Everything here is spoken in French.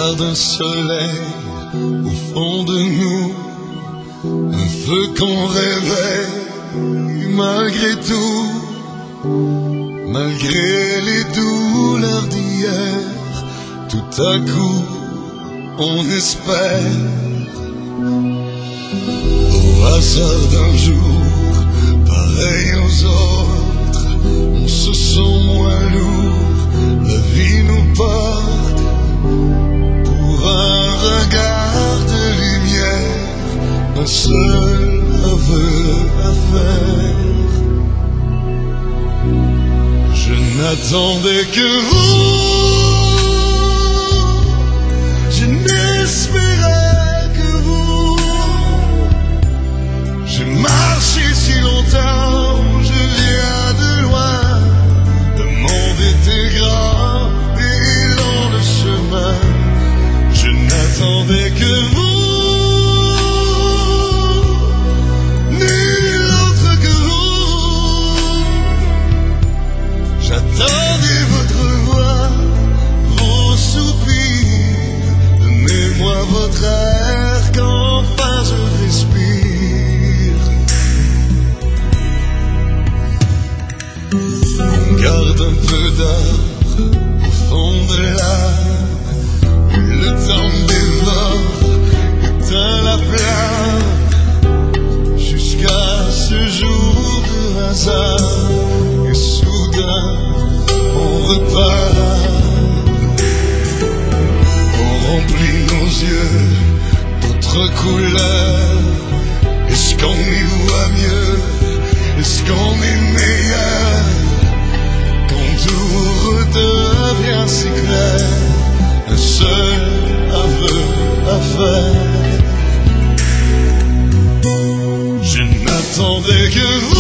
garde un soleil au fond de nous, un feu qu'on réveille malgré tout, malgré les douleurs d'hier. Tout à coup, on espère. Au hasard d'un jour, pareil aux autres, on se sent moins lourd. La vie nous porte pour un regard de lumière, un seul aveu à faire. Je n'attendais que vous, je n'espérais que vous. J'ai marché si longtemps, je viens de loin. Le monde était grand et long le chemin. Je n'attendais que vous, nul autre que vous. J'attendais votre voix, vos soupirs. Donnez-moi votre air qu'enfin je respire. On garde un peu d'art au fond de l'âme. Le temps dévore, éteint la flamme, jusqu'à ce jour de hasard. Et soudain, on repart. On remplit nos yeux d'autres couleurs. Est-ce qu'on y voit mieux? Est-ce qu'on est meilleur? Quand tout redevient si clair, un seul aveu à faire. Je n'attendais que vous.